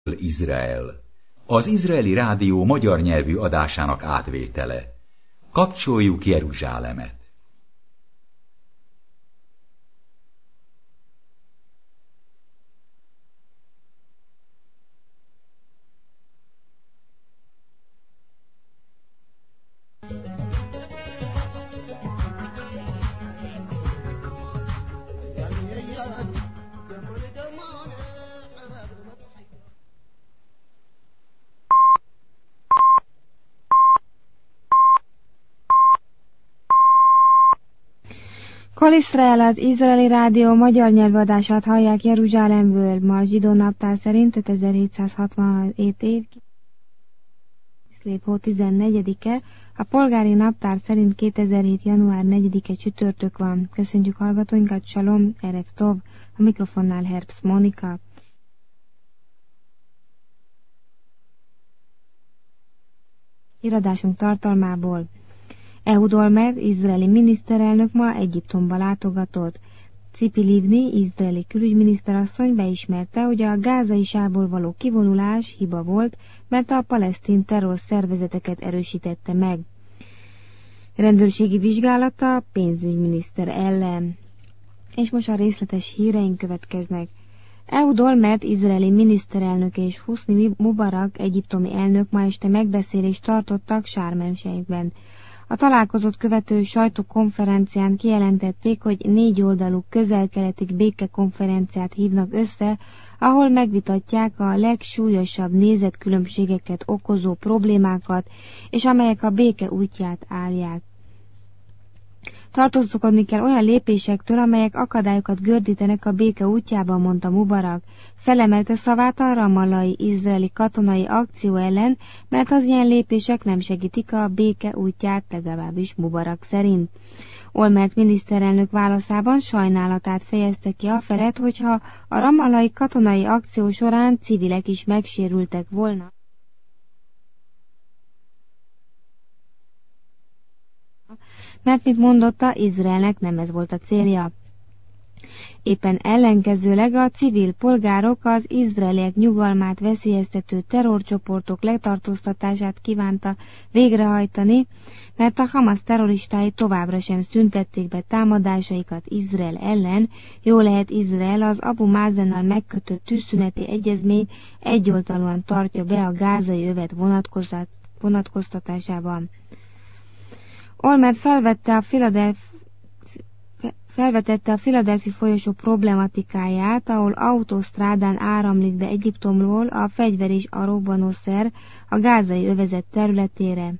Izrael. Az izraeli rádió magyar nyelvű adásának átvétele. Kapcsoljuk Jeruzsálemet. Kol Izrael, az izraeli rádió magyar nyelvadását hallják Jeruzsálemből. Ma a zsidó naptár szerint 5767 év, Kiszlév hó 14-e, a polgári naptár szerint 2007. január 4-e csütörtök van. Köszöntjük hallgatóinkat, Shalom, Erev Tov, a mikrofonnál Herbst Mónika. Híradásunk tartalmából. Ehud Olmert, izraeli miniszterelnök ma Egyiptomba látogatott. Tzipi Livni, izraeli külügyminiszterasszony beismerte, hogy a gázai sávból való kivonulás hiba volt, mert a palesztin terror szervezeteket erősítette meg. Rendőrségi vizsgálata pénzügyminiszter ellen. És most a részletes híreink következnek. Ehud Olmert, izraeli miniszterelnök és Husni Mubarak, egyiptomi elnök ma este megbeszélést tartottak Sharm el-Sheikben. A találkozót követő sajtókonferencián kijelentették, hogy 4 oldalú közel-keleti békekonferenciát hívnak össze, ahol megvitatják a legsúlyosabb nézetkülönbségeket okozó problémákat, és amelyek a béke útját állják. Tartózkodni kell olyan lépésektől, amelyek akadályokat gördítenek a béke útjában, mondta Mubarak. Felemelte szavát a ramallai izraeli katonai akció ellen, mert az ilyen lépések nem segítik a béke útját, legalábbis Mubarak szerint. Olmert miniszterelnök válaszában sajnálatát fejezte ki afelett, hogyha a ramallai katonai akció során civilek is megsérültek volna. Mert, mint mondotta, Izraelnek nem ez volt a célja. Éppen ellenkezőleg a civil polgárok az izraeliek nyugalmát veszélyeztető terrorcsoportok letartóztatását kívánta végrehajtani, mert a Hamas terroristái továbbra sem szüntették be támadásaikat Izrael ellen. Jól lehet, Izrael az Abu Mázennal megkötött tűzszüneti egyezményt egyoldalúan tartja be a gázai övet vonatkoztatásában. Olmert felvetette a Philadelphia folyosó problematikáját, ahol autósztrádán áramlik be Egyiptomról a fegyver és a robbanószer a gázai övezet területére.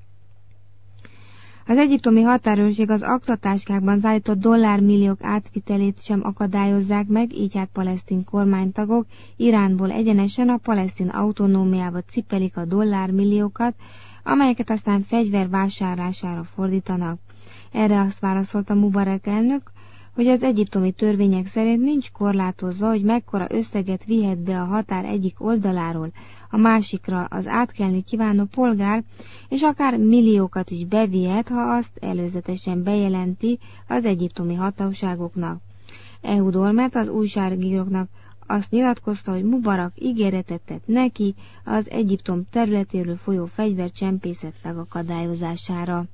Az egyiptomi határőrség az aktatáskákban szállított dollármilliók átvitelét sem akadályozzák meg, így hát palesztin kormánytagok Iránból egyenesen a palesztin autonómiába cipelik a dollármilliókat, amelyeket aztán fegyver vásárlására fordítanak. Erre azt válaszolta Mubarak elnök, hogy az egyiptomi törvények szerint nincs korlátozva, hogy mekkora összeget vihet be a határ egyik oldaláról a másikra az átkelni kívánó polgár, és akár milliókat is bevihet, ha azt előzetesen bejelenti az egyiptomi hatóságoknak. Ehud Olmert az újságíróknak azt nyilatkozta, hogy Mubarak ígéretet tett neki az Egyiptom területéről folyó fegyvercsempészet megakadályozására.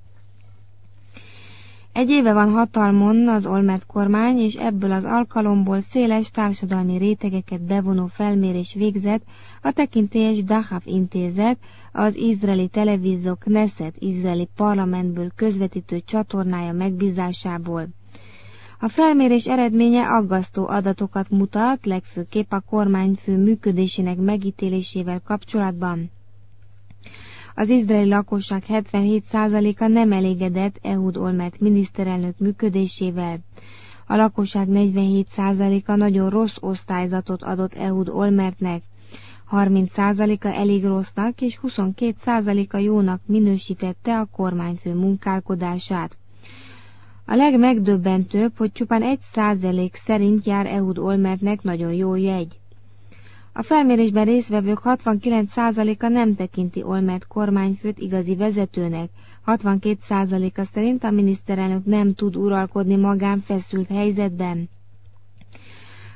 1 éve van hatalmon az Olmert kormány, és ebből az alkalomból széles társadalmi rétegeket bevonó felmérés végzett a tekintélyes Dahav intézet, az izraeli televízió Knesset izraeli parlamentből közvetítő csatornája megbízásából. A felmérés eredménye aggasztó adatokat mutat, legfőképp a kormányfő működésének megítélésével kapcsolatban. Az izraeli lakosság 77%-a nem elégedett Ehud Olmert miniszterelnök működésével. A lakosság 47%-a nagyon rossz osztályzatot adott Ehud Olmertnek, 30%-a elég rossznak és 22%-a jónak minősítette a kormányfő munkálkodását. A legmegdöbbentőbb, hogy csupán 1% szerint jár Ehud Olmertnek nagyon jó jegy. A felmérésben résztvevők 69%-a nem tekinti Olmert kormányfőt igazi vezetőnek, 62%-a szerint a miniszterelnök nem tud uralkodni magán feszült helyzetben.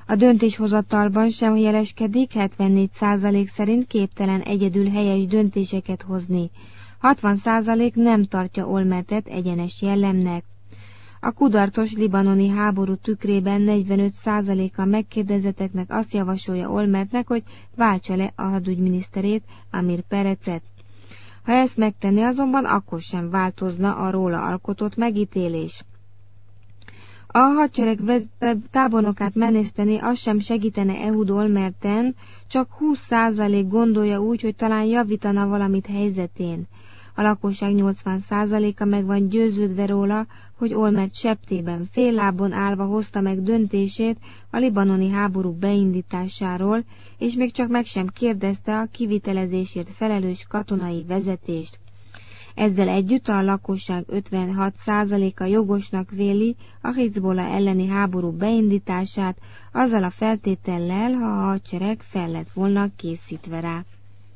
A döntéshozatalban sem jeleskedik, 74% szerint képtelen egyedül helyes döntéseket hozni. 60% nem tartja Olmertet egyenes jellemnek. A kudarcos libanoni háború tükrében 45%-a megkérdezetteknek azt javasolja Olmertnek, hogy váltsa le a hadügyminiszterét, Amir Perecet. Ha ezt megtenni azonban, akkor sem változna a róla alkotott megítélés. A hadsereg tábornokát meneszteni az sem segítene Ehud Olmerten, csak 20% gondolja úgy, hogy talán javítana valamit helyzetén. A lakosság 80%-a meg van győződve róla, hogy Olmert septében fél lábon állva hozta meg döntését a libanoni háború beindításáról, és még csak meg sem kérdezte a kivitelezésért felelős katonai vezetést. Ezzel együtt a lakosság 56%-a jogosnak véli a Hizbollah elleni háború beindítását, azzal a feltétellel, ha a hadsereg fel lett volna készítve rá.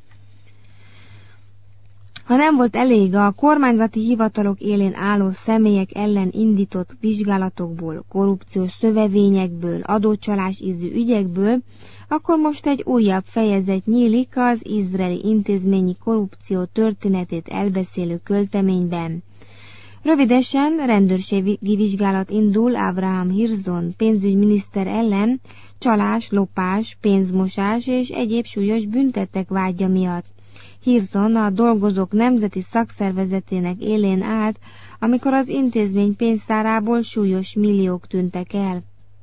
Ha nem volt elég a kormányzati hivatalok élén álló személyek ellen indított vizsgálatokból, korrupciós szövevényekből, adócsalás ízű ügyekből, akkor most egy újabb fejezet nyílik az izraeli intézményi korrupció történetét elbeszélő költeményben. Rövidesen rendőrségi vizsgálat indul Avraham Hirzon pénzügyminiszter ellen csalás, lopás, pénzmosás és egyéb súlyos büntettek vágya miatt. Hirzon a dolgozók nemzeti szakszervezetének élén állt, amikor az intézmény pénztárából súlyos milliók tűntek el.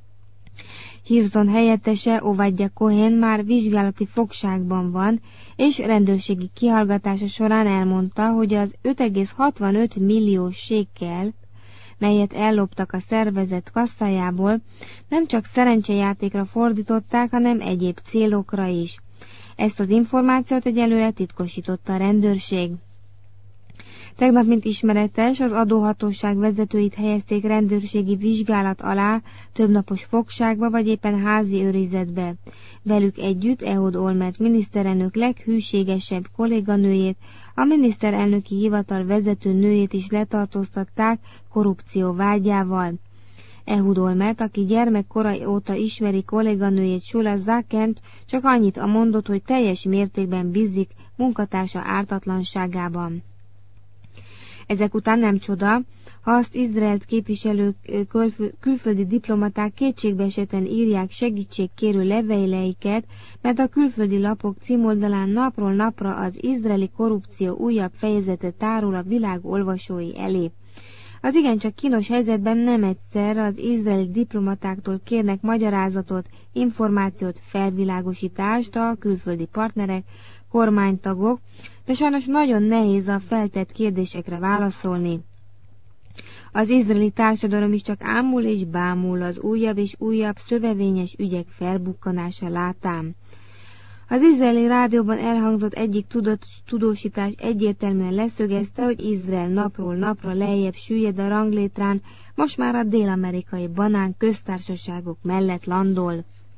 Hirzon helyettese Ovadia Cohen már vizsgálati fogságban van, és rendőrségi kihallgatása során elmondta, hogy az 5,65 milliós sékkel, melyet elloptak a szervezet kasszájából, nem csak szerencsejátékra fordították, hanem egyéb célokra is. Ezt az információt egyelőre titkosította a rendőrség. Tegnap, mint ismeretes, az adóhatóság vezetőit helyezték rendőrségi vizsgálat alá, többnapos fogságba vagy éppen házi őrizetbe. Velük együtt Ehud Olmert miniszterelnök leghűségesebb kolléganőjét, a miniszterelnöki hivatal vezető nőjét is letartóztatták korrupció vágyával. Ehud Olmert, aki gyermekkora óta ismeri kolléganőjét Shula Zakent, csak annyit mondott, hogy teljes mértékben bízik munkatársa ártatlanságában. Ezek után nem csoda, ha azt Izraelt képviselő külföldi diplomaták kétségbeesetten írják segítségkérő leveleiket, mert a külföldi lapok címoldalán napról napra az izraeli korrupció újabb fejezete tárul a világ olvasói elé. Az igencsak kínos helyzetben nem egyszer az izraeli diplomatáktól kérnek magyarázatot, információt, felvilágosítást a külföldi partnerek, kormánytagok, de sajnos nagyon nehéz a feltett kérdésekre válaszolni. Az izraeli társadalom is csak ámul és bámul az újabb és újabb szövevényes ügyek felbukkanása látán. Az izraeli rádióban elhangzott egyik tudósítás egyértelműen leszögezte, hogy Izrael napról napra lejjebb süllyed a ranglétrán, most már a dél-amerikai banán köztársaságok mellett landol.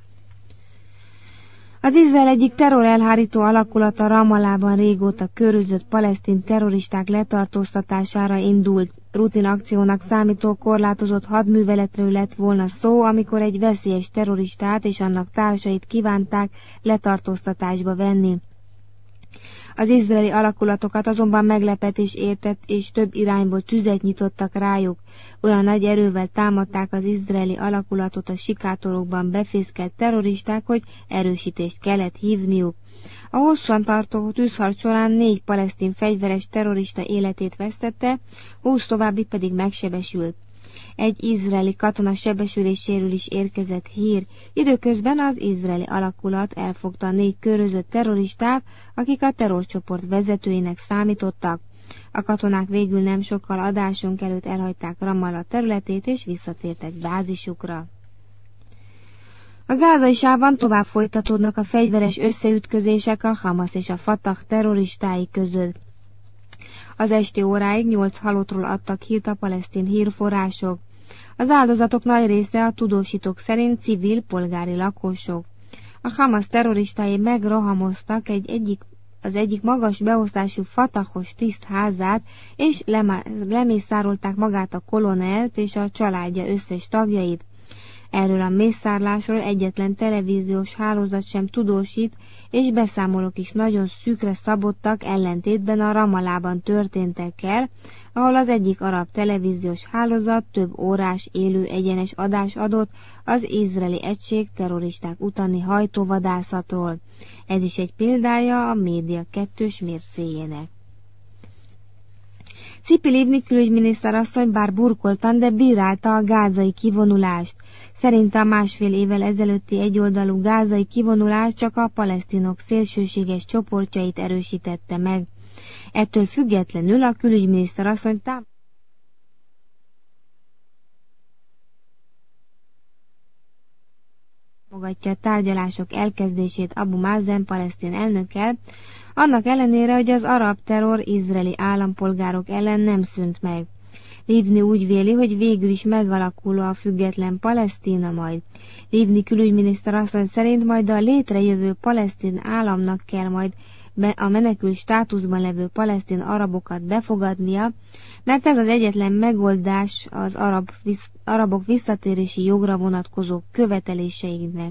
Az Izrael egyik terrorelhárító alakulata Ramallahban régóta körülzött palesztin terroristák letartóztatására indult. Rutin akciónak számító korlátozott hadműveletről lett volna szó, amikor egy veszélyes terroristát és annak társait kívánták letartóztatásba venni. Az izraeli alakulatokat azonban meglepetés értett, és több irányból tüzet nyitottak rájuk. Olyan nagy erővel támadták az izraeli alakulatot a sikátorokban befészkelt terroristák, hogy erősítést kellett hívniuk. A hosszan tartó tűzharc során 4 palesztin fegyveres terrorista életét vesztette, 20 további pedig megsebesült. Egy izraeli katona sebesüléséről is érkezett hír, időközben az izraeli alakulat elfogta 4 körözött terroristát, akik a terrorcsoport vezetőinek számítottak. A katonák végül nem sokkal adásunk előtt elhagyták Ramallah területét és visszatértek bázisukra. A gázai sávban tovább folytatódnak a fegyveres összeütközések a Hamas és a Fatah terroristái között. Az esti óráig 8 halottról adtak hírt a palesztin hírforrások. Az áldozatok nagy része a tudósítók szerint civil, polgári lakosok. A Hamas terroristái megrohamoztak az egyik magas beosztású fatahos tiszt házát, és lemészárolták magát a kolonelt és a családja összes tagjait. Erről a mészárlásról egyetlen televíziós hálózat sem tudósít, és beszámolók is nagyon szűkre szabottak, ellentétben a Ramallában történtekkel, ahol az egyik arab televíziós hálózat több órás élő egyenes adás adott az izraeli egység terroristák utáni hajtóvadászatról. Ez is egy példája a média kettős mércéjének. Tzipi Livni külügyminiszter asszony bár burkoltan, de bírálta a gázai kivonulást. Szerinte a 1,5 évvel ezelőtti egyoldalú gázai kivonulás csak a palesztinok szélsőséges csoportjait erősítette meg. Ettől függetlenül a külügyminiszter asszony támogatja a tárgyalások elkezdését Abu Mazen palesztin elnökkel, annak ellenére, hogy az arab terror izraeli állampolgárok ellen nem szűnt meg. Livni úgy véli, hogy végül is megalakul a független Palesztina majd. Livni külügyminiszter asszony szerint majd a létrejövő palesztin államnak kell majd a menekült státuszban levő palesztin arabokat befogadnia, mert ez az egyetlen megoldás az arabok visszatérési jogra vonatkozó követeléseinek.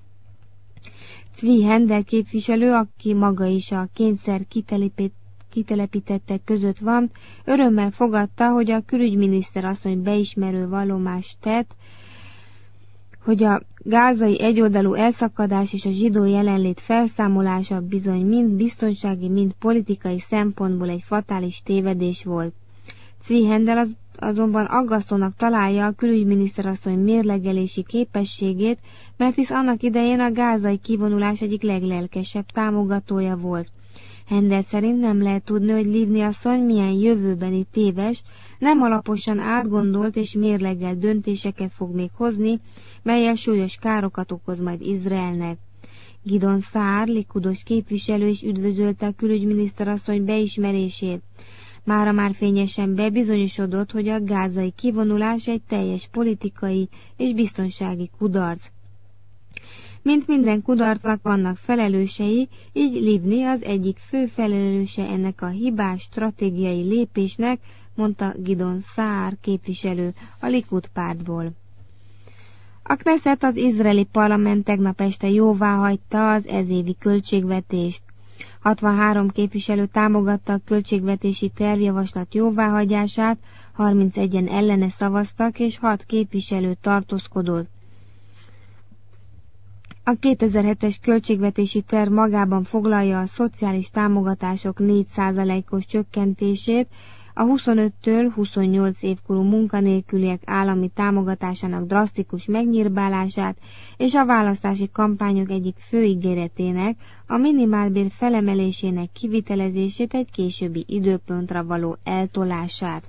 Zvi Hendel képviselő, aki maga is a kényszer kitelepítettek között van, örömmel fogadta, hogy a külügyminiszter asszony beismerő vallomást tett, hogy a gázai egyoldalú elszakadás és a zsidó jelenlét felszámolása bizony mind biztonsági, mind politikai szempontból egy fatális tévedés volt. Zvi Hendel azonban aggasztónak találja a külügyminiszter asszony mérlegelési képességét, mert hisz annak idején a gázai kivonulás egyik leglelkesebb támogatója volt. Hendel szerint nem lehet tudni, hogy Livni asszony milyen jövőbeni téves, nem alaposan átgondolt és mérleggelt döntéseket fog még hozni, melyel súlyos károkat okoz majd Izraelnek. Gidon Saar, likudos képviselő is üdvözölte a külügyminiszter asszony beismerését. Mára már fényesen bebizonyosodott, hogy a gázai kivonulás egy teljes politikai és biztonsági kudarc. Mint minden kudarcnak vannak felelősei, így Livni az egyik fő felelőse ennek a hibás stratégiai lépésnek, mondta Gidon Saar képviselő a Likud pártból. A Knesset, az izraeli parlament tegnap este jóváhagyta az ezévi költségvetést. 63 képviselő támogatta a költségvetési tervjavaslat jóváhagyását, 31-en ellene szavaztak, és 6 képviselő tartózkodott. A 2007-es költségvetési terv magában foglalja a szociális támogatások 4%-os csökkentését, a 25-től 28 évkorú munkanélküliek állami támogatásának drasztikus megnyírbálását és a választási kampányok egyik fő ígéretének, a minimálbér felemelésének kivitelezését egy későbbi időpontra való eltolását.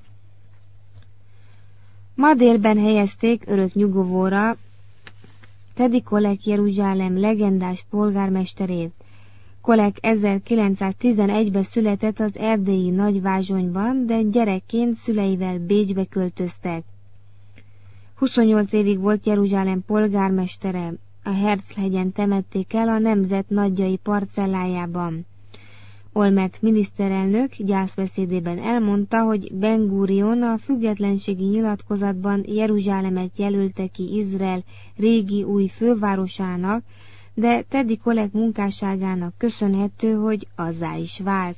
Ma délben helyezték örök nyugovóra Teddy Kollek Jeruzsálem legendás polgármesterét. Kollek 1911-ben született az erdélyi Nagyvázsonyban, de gyerekként szüleivel Bécsbe költöztek. 28 évig volt Jeruzsálem polgármestere, a Herzl-hegyen temették el a nemzet nagyjai parcellájában. Olmert miniszterelnök gyászbeszédében elmondta, hogy Ben-Gurion a függetlenségi nyilatkozatban Jeruzsálemet jelölte ki Izrael régi új fővárosának, de Teddy Kollek munkásságának köszönhető, hogy azzá is vált.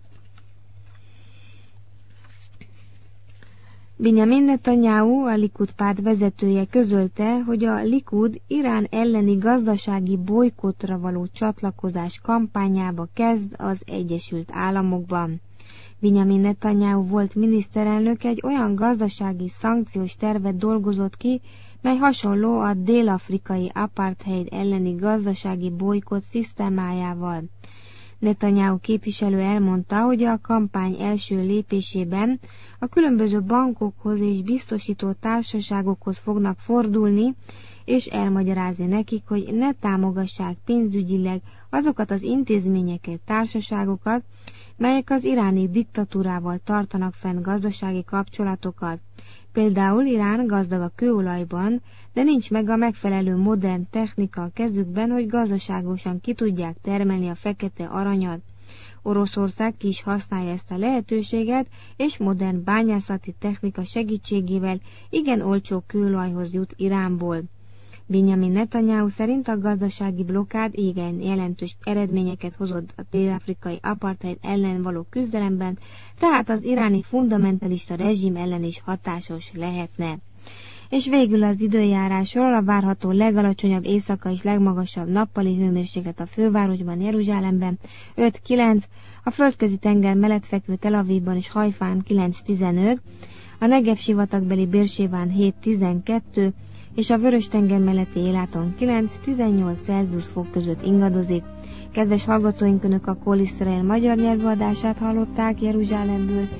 Binyamin Netanyahu, a Likud párt vezetője közölte, hogy a Likud Irán elleni gazdasági bolykottra való csatlakozás kampányába kezd az Egyesült Államokban. Binyamin Netanyahu volt miniszterelnök egy olyan gazdasági szankciós tervet dolgozott ki, mely hasonló a dél-afrikai apartheid elleni gazdasági bolykott szisztémájával. Netanyahu képviselő elmondta, hogy a kampány első lépésében a különböző bankokhoz és biztosító társaságokhoz fognak fordulni, és elmagyarázni nekik, hogy ne támogassák pénzügyileg azokat az intézményeket, társaságokat, melyek az iráni diktatúrával tartanak fenn gazdasági kapcsolatokat. Például Irán gazdag a kőolajban, de nincs meg a megfelelő modern technika a kezükben, hogy gazdaságosan ki tudják termelni a fekete aranyat. Oroszország ki is használja ezt a lehetőséget, és modern bányászati technika segítségével igen olcsó kőolajhoz jut Iránból. Benjamin Netanyahu szerint a gazdasági blokkád igen jelentős eredményeket hozott a dél-afrikai apartheid ellen való küzdelemben, tehát az iráni fundamentalista rezsim ellen is hatásos lehetne. És végül az időjárásról: a várható legalacsonyabb éjszaka és legmagasabb nappali hőmérséklet a fővárosban, Jeruzsálemben 5-9, a földközi tenger mellett fekvő Tel Avivban és Hajfán 9-15, a Negev sivatagbeli Bérsébán 7-12, és a Vörös-tenger melletti Éláton 9-18 Celsius fok között ingadozik. Kedves hallgatóink, Önök a Kol Iszrael magyar nyelvű adását hallották Jeruzsálemből.